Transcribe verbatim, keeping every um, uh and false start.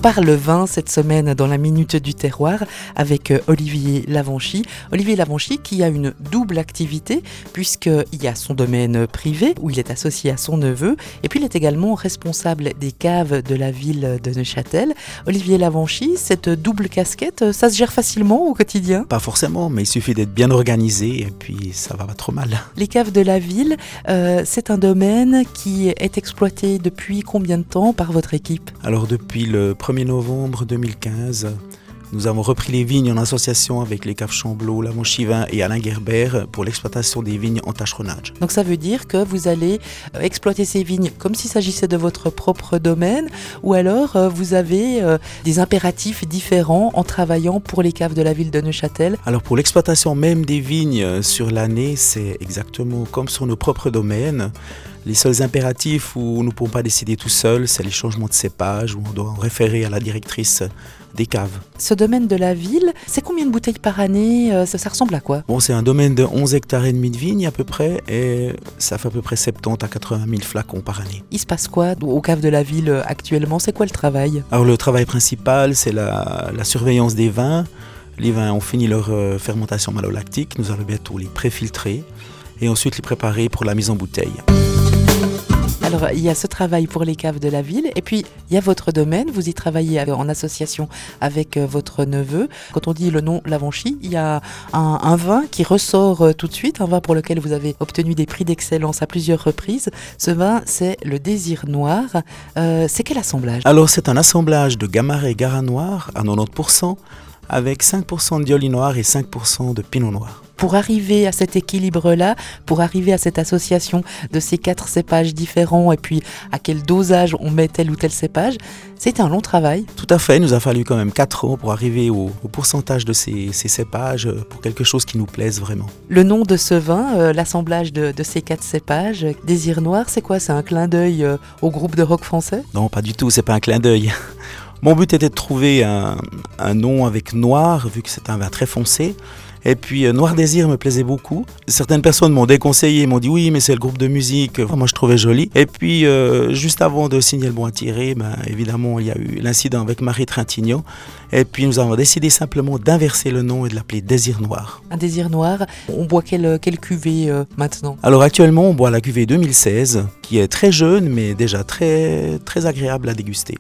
parle vin cette semaine dans la Minute du Terroir avec Olivier Lavanchy. Olivier Lavanchy qui a une double activité puisqu'il y a son domaine privé où il est associé à son neveu et puis il est également responsable des caves de la ville de Neuchâtel. Olivier Lavanchy, cette double casquette, ça se gère facilement au quotidien? Pas forcément, mais il suffit d'être bien organisé et puis ça va pas trop mal. Les caves de la ville, euh, c'est un domaine qui est exploité depuis combien de temps par votre équipe? Alors depuis le premier novembre deux mille quinze, nous avons repris les vignes en association avec les caves Chamblot, Lavanchy-Vin et Alain Gerber pour l'exploitation des vignes en tâcheronnage. Donc ça veut dire que vous allez exploiter ces vignes comme s'il s'agissait de votre propre domaine ou alors euh, vous avez euh, des impératifs différents en travaillant pour les caves de la ville de Neuchâtel? Alors pour l'exploitation même des vignes sur l'année, c'est exactement comme sur nos propres domaines. Les seuls impératifs où nous ne pouvons pas décider tout seul, c'est les changements de cépage, où on doit en référer à la directrice des caves. Ce domaine de la ville, c'est combien de bouteilles par année? ça, ça ressemble à quoi? Bon, c'est un domaine de onze hectares et demi de vignes à peu près, et ça fait à peu près soixante-dix à quatre-vingt mille flacons par année. Il se passe quoi aux caves de la ville actuellement? C'est quoi le travail? Alors le travail principal, c'est la, la surveillance des vins. Les vins ont fini leur euh, fermentation malolactique, nous allons bientôt les préfiltrer et ensuite les préparer pour la mise en bouteille. Alors, il y a ce travail pour les caves de la ville et puis il y a votre domaine, vous y travaillez en association avec votre neveu. Quand on dit le nom Lavanchy, il y a un, un vin qui ressort tout de suite, un vin pour lequel vous avez obtenu des prix d'excellence à plusieurs reprises. Ce vin, c'est le Désir Noir. Euh, c'est quel assemblage? Alors, c'est un assemblage de Gamaret Gara Noir à quatre-vingt-dix pour cent avec cinq pour cent de Diolly Noir et cinq pour cent de Pinot Noir. Pour arriver à cet équilibre-là, pour arriver à cette association de ces quatre cépages différents et puis à quel dosage on met tel ou tel cépage, c'est un long travail. Tout à fait, il nous a fallu quand même quatre ans pour arriver au, au pourcentage de ces, ces cépages pour quelque chose qui nous plaise vraiment. Le nom de ce vin, euh, l'assemblage de, de ces quatre cépages, Désir Noir, c'est quoi? C'est un clin d'œil euh, au groupe de rock français? Non, pas du tout, c'est pas un clin d'œil. Mon but était de trouver un, un nom avec noir, vu que c'est un vin très foncé. Et puis euh, Noir Désir me plaisait beaucoup. Certaines personnes m'ont déconseillé, m'ont dit oui mais c'est le groupe de musique, moi je trouvais joli. Et puis euh, juste avant de signer le bon à tirer, ben, évidemment il y a eu l'incident avec Marie Trintignant. Et puis nous avons décidé simplement d'inverser le nom et de l'appeler Désir Noir. Un Désir Noir, on boit quelle, quelle cuvée euh, maintenant? Alors actuellement on boit la cuvée deux mille seize qui est très jeune mais déjà très, très agréable à déguster.